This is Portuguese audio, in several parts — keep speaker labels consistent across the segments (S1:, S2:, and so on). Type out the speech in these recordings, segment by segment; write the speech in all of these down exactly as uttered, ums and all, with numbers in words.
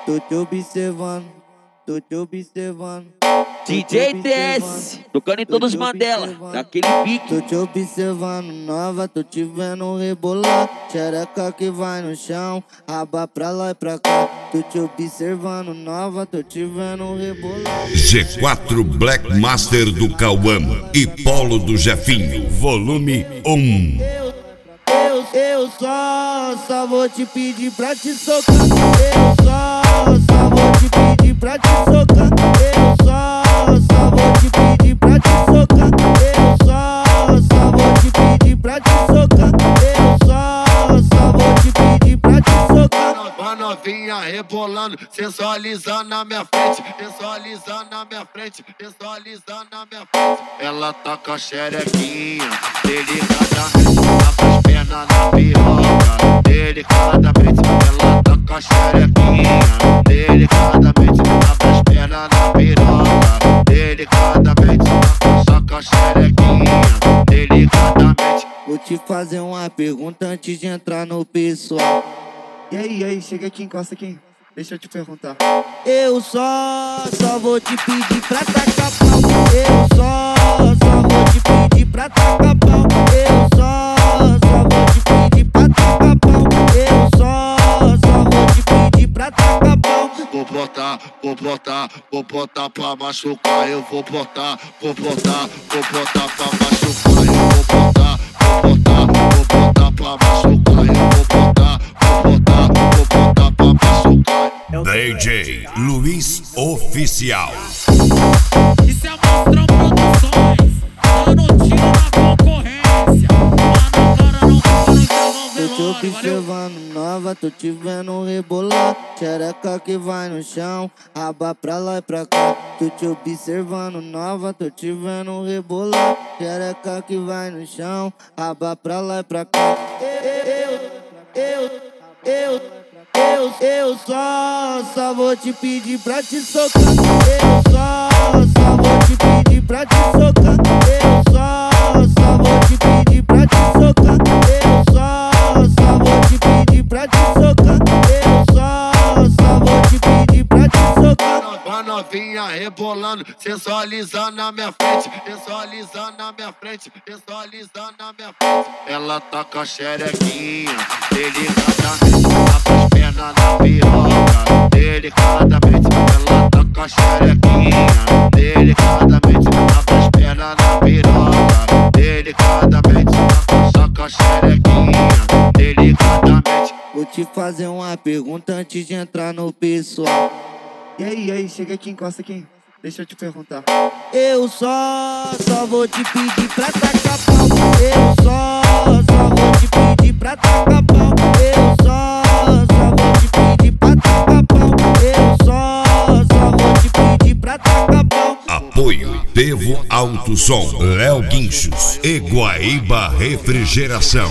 S1: Tô te observando, tô te observando.
S2: D J T S, tocando em todos os Mandela, daquele pique.
S1: Tô te observando nova, tô te vendo rebolar. Xereca que vai no chão, raba pra lá e pra cá. Tô te observando nova, tô te vendo rebolar.
S3: G quatro Black Master do Cauã e Polo do Jefinho, volume um.
S1: Eu, eu só, só vou te pedir pra te socar. Eu só, só vou te pedir pra te socar. Eu só, só vou te pedir pra te socar. Eu só, só vou te pedir pra te socar. Eu só, só vou te pedir pra te socar.
S4: Uma novinha rebolando, sensualizando na minha frente, sensualizando na minha frente, sensualizando na minha frente. Ela tá com a xerequinha, delicadamente, tá com as pernas na piroca, delicadamente. Ela tá com a xerequinha, delicadamente, tá com as pernas na piroca, delicadamente. Tá com a xerequinha, delicadamente.
S1: Vou te fazer uma pergunta antes de entrar no pessoal.
S5: E aí, e aí, chega aqui, encosta aqui. Deixa eu te perguntar.
S1: Eu só, só vou te pedir pra tacar pau. Eu só, só vou te pedir pra tacar pau. Eu só, só vou te pedir pra tacar pau. Eu só, só vou te pedir pra tacar pau.
S4: Vou botar, vou botar, vou botar pra machucar. Eu vou botar, vou botar, vou botar pra machucar. Eu vou botar, vou botar, vou botar pra machucar. Eu vou botar, vou botar, vou botar pra machucar.
S3: D J Luiz Oficial.
S6: Isso é Monstrão Produções, dando tiro na concorrência. Mano, cara, não para no seu
S1: Tô te
S6: velório, valeu?
S1: observando nova, tô te vendo rebolar. Xereca que vai no chão, raba pra lá e pra cá. Tô te observando nova, tô te vendo rebolar. Xereca que vai no chão, raba pra lá e pra cá. Eu, eu, eu, eu, eu só, só vou te pedir pra te socar. Eu só, só vou te pedir pra te socar. Eu só, só vou te pedir pra te socar. Eu só, só vou te pedir pra te socar. Eu só, só vou te pedir pra te socar.
S4: Uma novinha rebolando, sensualizando na minha frente, sensualizando na minha frente, sensualizando na minha frente. Ela tá com a xerequinha, delicadamente, tá com as pernas na piroca, delicadamente. Ela tá com a xerequinha, delicadamente, tá com as pernas na piroca, delicadamente. Tá com a xerequinha, delicadamente.
S1: Vou te fazer uma pergunta antes de entrar no pessoal.
S5: E aí, e aí, chega aqui, encosta aqui. Deixa eu te perguntar.
S1: Eu só, só vou te pedir pra tacar pau. Eu só, só vou te pedir pra tacar pau. Eu só, só vou te pedir pra tacar pau. Eu só, só vou te pedir pra tacar pau.
S3: Apoio Devo Alto Som, Léo Guinchos e Guaíba Refrigeração.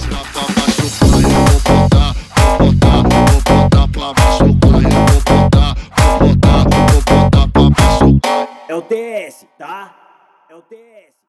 S2: É o T S, tá? É o T S.